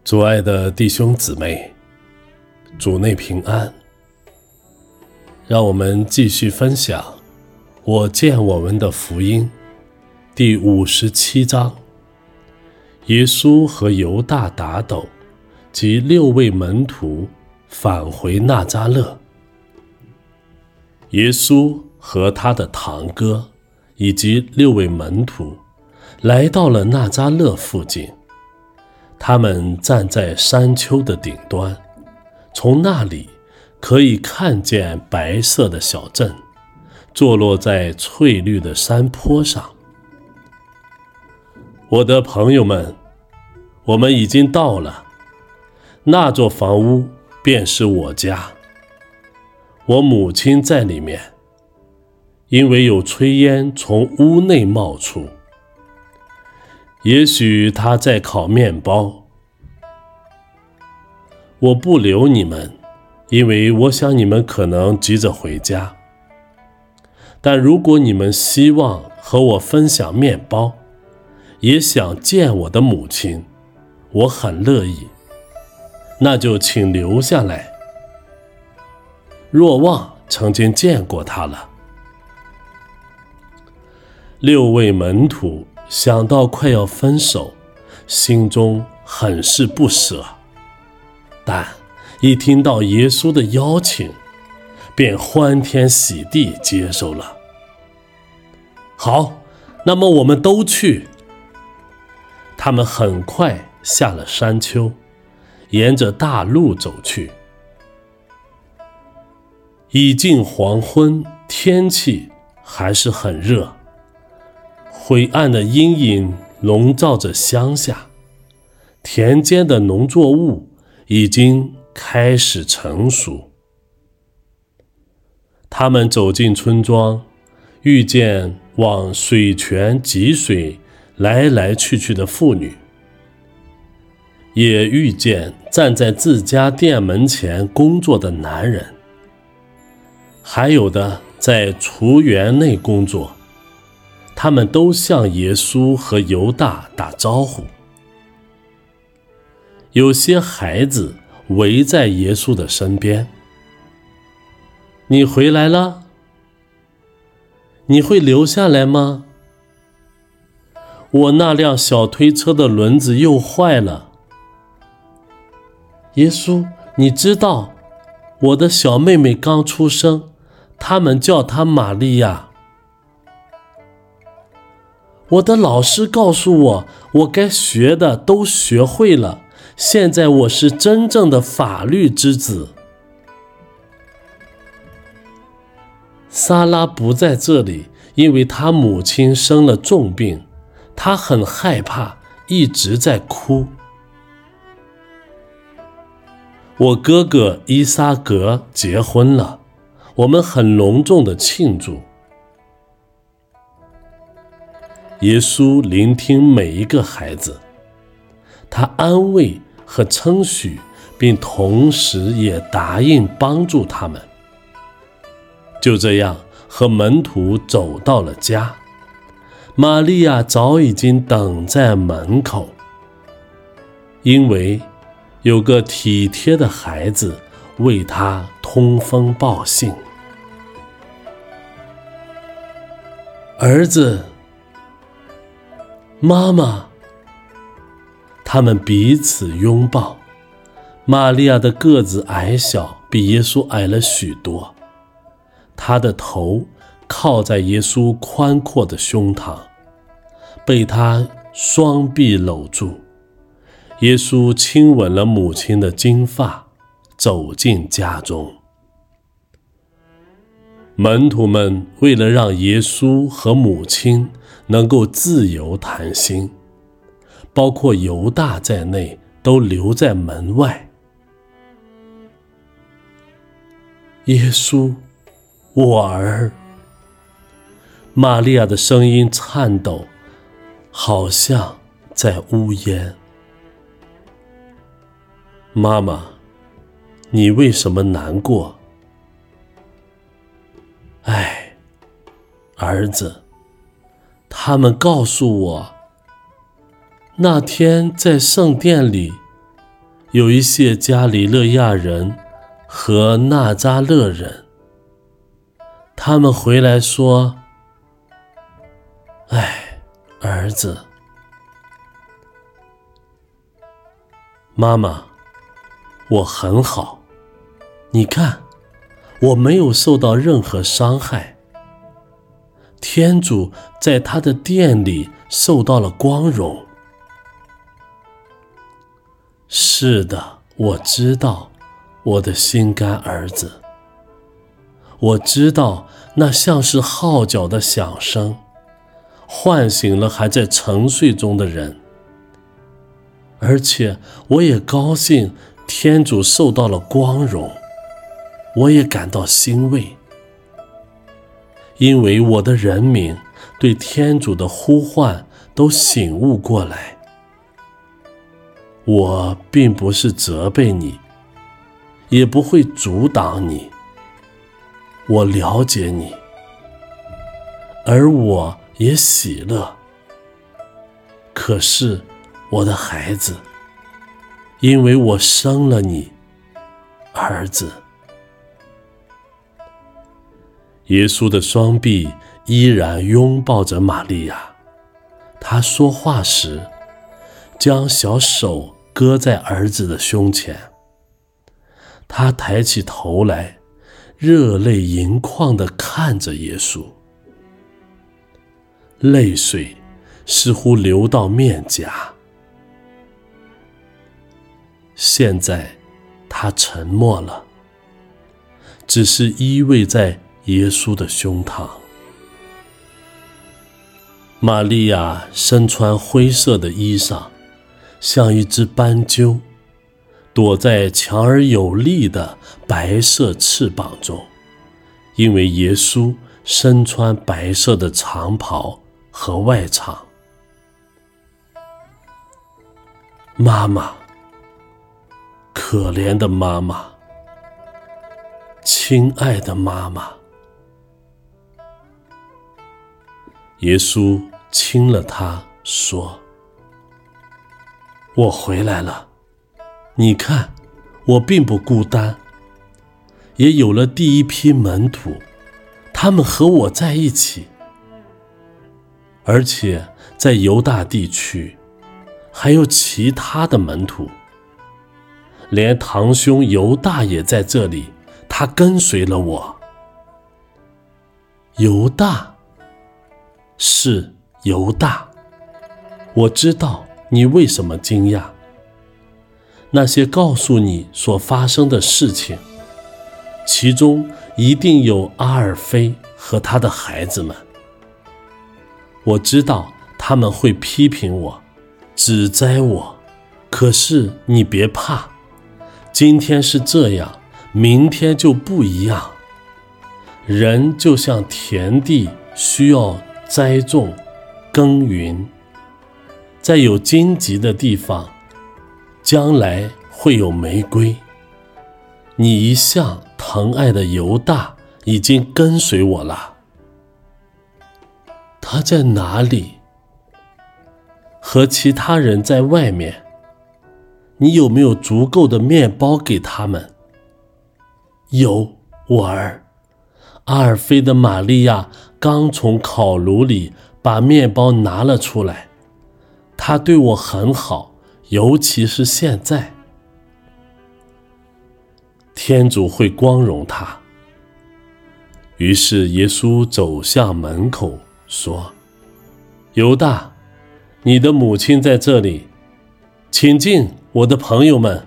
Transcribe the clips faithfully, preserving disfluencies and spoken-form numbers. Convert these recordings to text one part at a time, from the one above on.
主爱的弟兄姊妹，主内平安。让我们继续分享我见我们的福音第五十七章，耶稣和犹大打斗及六位门徒返回纳匝勒。耶稣和他的堂哥以及六位门徒来到了纳匝勒附近，他们站在山丘的顶端，从那里可以看见白色的小镇坐落在翠绿的山坡上。我的朋友们，我们已经到了，那座房屋便是我家，我母亲在里面，因为有炊烟从屋内冒出，也许她在烤面包。我不留你们，因为我想你们可能急着回家，但如果你们希望和我分享面包，也想见我的母亲，我很乐意，那就请留下来。若望曾经见过她了。六位门徒想到快要分手，心中很是不舍，但一听到耶稣的邀请，便欢天喜地接受了。好，那么我们都去。他们很快下了山丘，沿着大路走去。已近黄昏，天气还是很热，灰暗的阴影笼罩着乡下，田间的农作物已经开始成熟。他们走进村庄，遇见往水泉汲水来来去去的妇女，也遇见站在自家店门前工作的男人，还有的在厨园内工作。他们都向耶稣和犹大打招呼。有些孩子围在耶稣的身边。你回来了？你会留下来吗？我那辆小推车的轮子又坏了。耶稣，你知道，我的小妹妹刚出生，他们叫她玛利亚。我的老师告诉我，我该学的都学会了，现在我是真正的法律之子。撒拉不在这里，因为她母亲生了重病，她很害怕，一直在哭。我哥哥伊撒格结婚了，我们很隆重的庆祝。耶稣聆听每一个孩子，他安慰和称许，并同时也答应帮助他们。就这样，和门徒走到了家，玛利亚早已经等在门口，因为有个体贴的孩子为她通风报信。儿子，妈妈，他们彼此拥抱。玛利亚的个子矮小，比耶稣矮了许多，她的头靠在耶稣宽阔的胸膛，被他双臂搂住。耶稣亲吻了母亲的金发，走进家中。门徒们为了让耶稣和母亲能够自由谈心，包括犹大在内，都留在门外。耶稣，我儿。玛利亚的声音颤抖，好像在呜咽。妈妈，你为什么难过？哎，儿子，他们告诉我，那天在圣殿里， 有一些加里勒亚人和纳扎勒人，他们回来说：哎，儿子，妈妈，我很好，你看，我没有受到任何伤害。天主在他的殿里受到了光荣。是的，我知道，我的心肝儿子，我知道那像是号角的响声，唤醒了还在沉睡中的人。而且我也高兴天主受到了光荣，我也感到欣慰，因为我的人民对天主的呼唤都醒悟过来。我并不是责备你，也不会阻挡你，我了解你，而我也喜乐。可是，我的孩子，因为我生了你，儿子。耶稣的双臂依然拥抱着玛利亚，他说话时，将小手搁在儿子的胸前。他抬起头来，热泪盈眶地看着耶稣，泪水似乎流到面颊。现在他沉默了，只是依偎在耶稣的胸膛。玛利亚身穿灰色的衣裳，像一只斑鸠，躲在强而有力的白色翅膀中，因为耶稣身穿白色的长袍和外裳。妈妈，可怜的妈妈，亲爱的妈妈。耶稣亲了她，说：我回来了，你看，我并不孤单，也有了第一批门徒，他们和我在一起。而且在犹大地区，还有其他的门徒，连堂兄犹大也在这里，他跟随了我。犹大，是犹大，我知道你为什么惊讶。那些告诉你所发生的事情，其中一定有阿尔菲和他的孩子们。我知道他们会批评我，指摘我，可是你别怕，今天是这样，明天就不一样。人就像田地需要栽种、耕耘，在有荆棘的地方，将来会有玫瑰。你一向疼爱的犹大已经跟随我了。他在哪里？和其他人在外面。你有没有足够的面包给他们？有，我儿。阿尔菲的玛利亚刚从烤炉里把面包拿了出来，她对我很好，尤其是现在。天主会光荣她。于是耶稣走向门口，说：犹大，你的母亲在这里，请进，我的朋友们。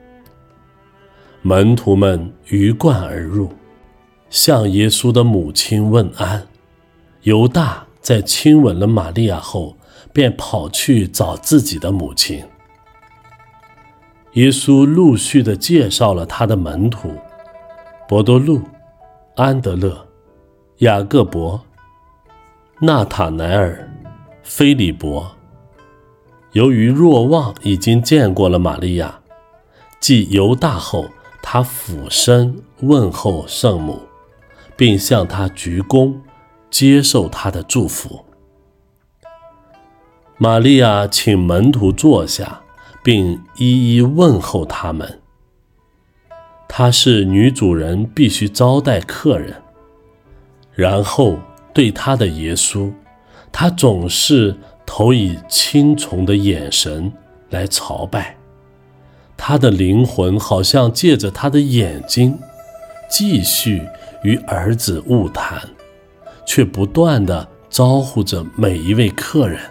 门徒们鱼贯而入，向耶稣的母亲问安。犹大在亲吻了玛利亚后，便跑去找自己的母亲。耶稣陆续地介绍了他的门徒：伯多禄、安德勒、雅各伯、纳塔乃尔、菲利伯。由于若望已经见过了玛利亚，继犹大后，他俯身问候圣母，并向她鞠躬，接受她的祝福。玛利亚请门徒坐下， 并一一问候他们。她是女主人必须招待客人，然后对她的耶稣，她总是投以轻崇的眼神来朝拜。她的灵魂好像借着她的眼睛继续与儿子晤谈，却不断地招呼着每一位客人。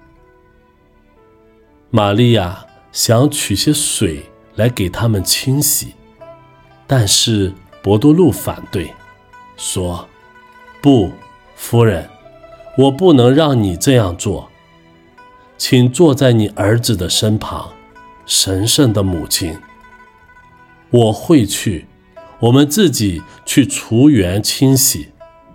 玛利亚想取些水来给他们清洗，但是伯多禄反对，说：不，夫人，我不能让你这样做。请坐在你儿子的身旁，神圣的母亲。我会去，我们自己去厨园清洗。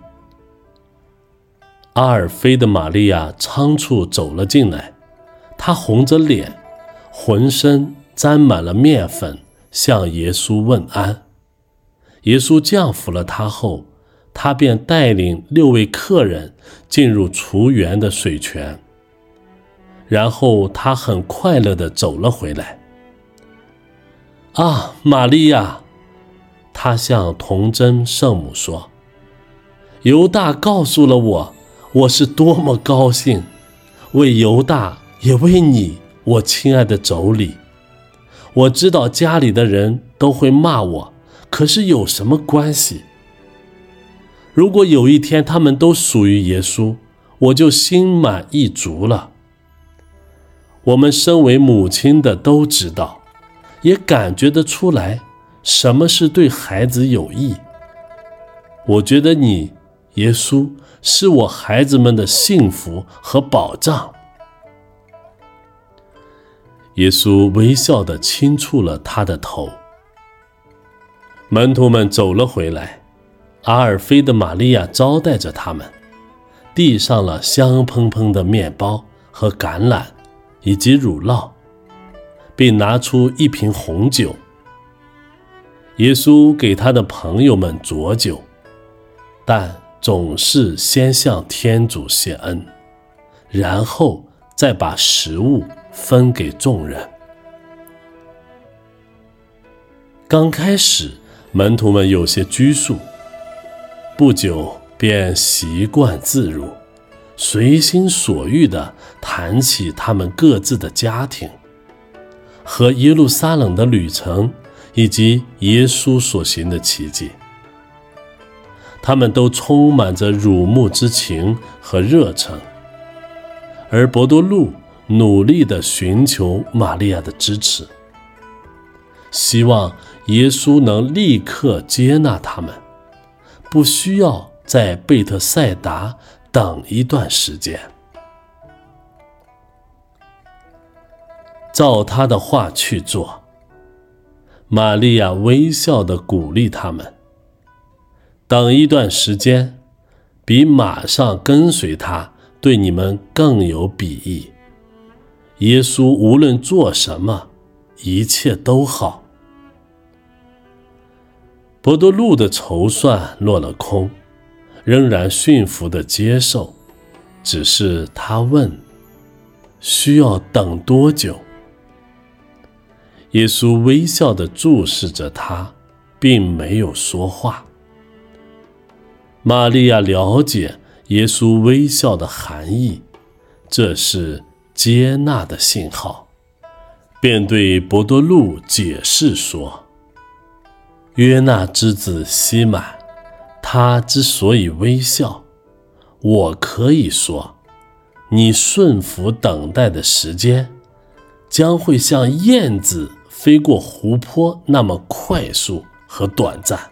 阿尔菲的玛利亚仓促走了进来，她红着脸，浑身沾满了面粉，向耶稣问安。耶稣降服了他后，他便带领六位客人进入厨园的水泉，然后他很快乐地走了回来。啊，玛利亚，他向童贞圣母说，犹大告诉了我，我是多么高兴，为犹大也为你，我亲爱的妯娌。我知道家里的人都会骂我，可是有什么关系？如果有一天他们都属于耶稣，我就心满意足了。我们身为母亲的都知道，也感觉得出来什么是对孩子有益。我觉得你，耶稣，是我孩子们的幸福和保障。耶稣微笑地轻触了他的头。门徒们走了回来，阿尔菲的玛利亚招待着他们，递上了香喷喷的面包和橄榄以及乳酪，并拿出一瓶红酒。耶稣给他的朋友们酌酒，但总是先向天主谢恩，然后再把食物分给众人。刚开始门徒们有些拘束，不久便习惯自如，随心所欲地谈起他们各自的家庭和耶路撒冷的旅程，以及耶稣所行的奇迹。他们都充满着辱慕之情和热忱，而伯多禄努力地寻求玛利亚的支持，希望耶稣能立刻接纳他们，不需要在贝特赛达等一段时间。照他的话去做，玛利亚微笑地鼓励他们。等一段时间，比马上跟随他对你们更有裨益。耶稣无论做什么，一切都好。伯多禄的筹算落了空，仍然驯服地接受，只是他问，需要等多久？耶稣微笑地注视着他，并没有说话。玛利亚了解耶稣微笑的含义，这是接纳的信号，便对伯多禄解释说，约纳之子西满，他之所以微笑，我可以说，你顺服等待的时间将会像燕子飞过湖泊那么快速和短暂。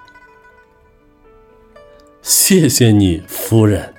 谢谢你，夫人。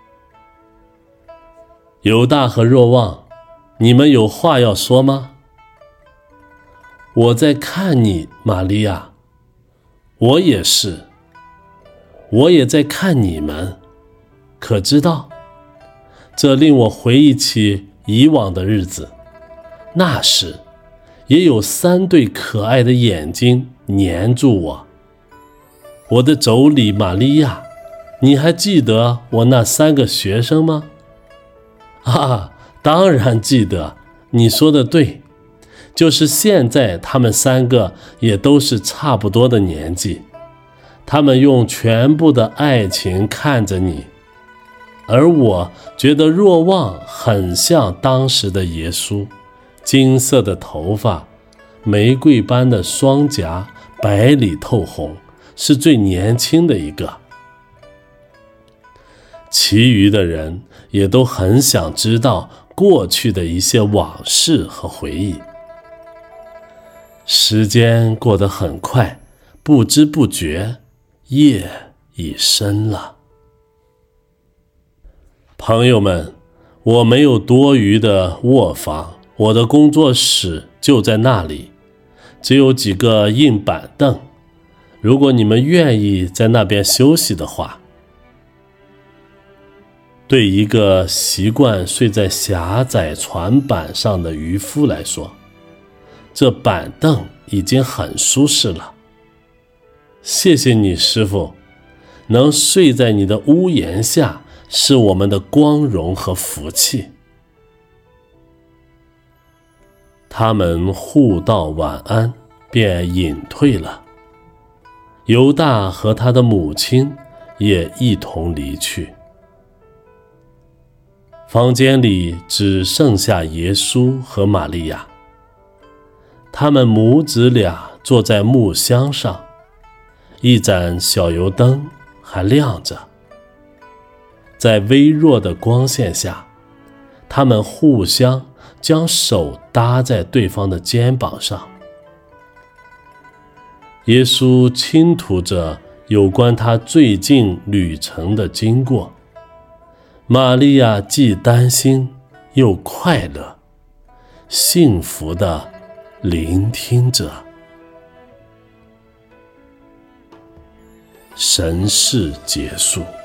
犹大和若望，你们有话要说吗？我在看你，玛利亚。我也是，我也在看你们。可知道，这令我回忆起以往的日子，那时也有三对可爱的眼睛黏住我。我的妯娌玛利亚，你还记得我那三个学生吗？啊，当然记得，你说的对。 就是现在他们三个也都是差不多的年纪，他们用全部的爱情看着你，而我觉得若望很像当时的耶稣，金色的头发，玫瑰般的双颊，白里透红，是最年轻的一个。其余的人也都很想知道过去的一些往事和回忆。时间过得很快，不知不觉，夜已深了。朋友们，我没有多余的卧房，我的工作室就在那里，只有几个硬板凳。如果你们愿意在那边休息的话，对一个习惯睡在狭窄船板上的渔夫来说，这板凳已经很舒适了。谢谢你，师父，能睡在你的屋檐下是我们的光荣和福气。他们互道晚安，便隐退了。犹大和他的母亲也一同离去。房间里只剩下耶稣和玛利亚，他们母子俩坐在木箱上，一盏小油灯还亮着。在微弱的光线下，他们互相将手搭在对方的肩膀上。耶稣倾吐着有关他最近旅程的经过，玛利亚既担心又快乐，幸福地聆听着。神事结束。